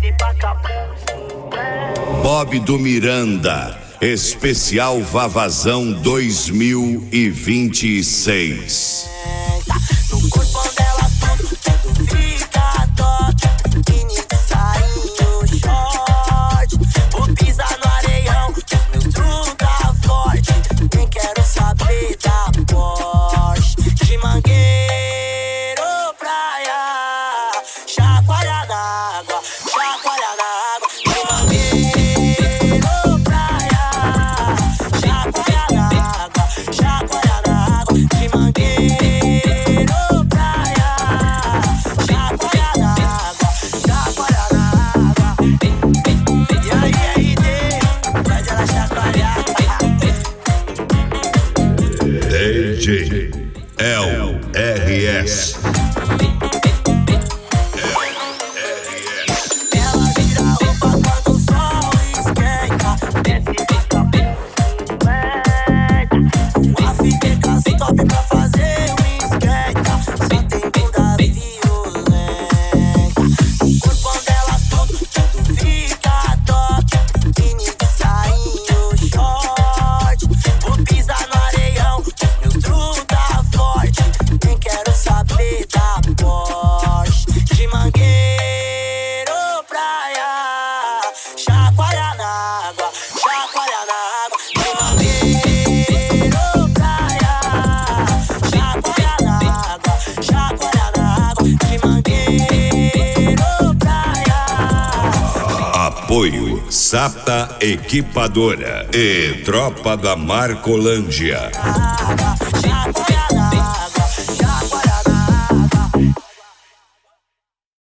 Bob do Miranda, especial Vavazão 2026. No corpo dela tudo fica top. Mini de sainho, short. Vou pisar no areião, os meus truta forte. Nem quero saber da Porsche. De Mangueiro, praia, chacoalha na água, chacoalha na água. De Mangueiro, praia, chacoalha na água, chacoalha na água. De Mangueiro, praia, chacoalha na água, chacoalha na água. E aí, faz ela chacoalhar. DJ LRS. Ela tira a roupa quando o sol esquenta. Desce e fica bem uma fica top pra fazer um esquenta. Só tem bunda violenta. O corpo dela tudo fica top. Mini de sainho, short. Vou pisar no areião, os meus truta forte. Nem quero saber da Porsche. De Mangueiro, praia, chacoalha na água, chacoalha na água. De Mangueiro, praia, chacoalha na água, chacoalha na água. De Mangueiro, praia. Apoio Sata Equipadora e Tropa da Marcolândia. Água,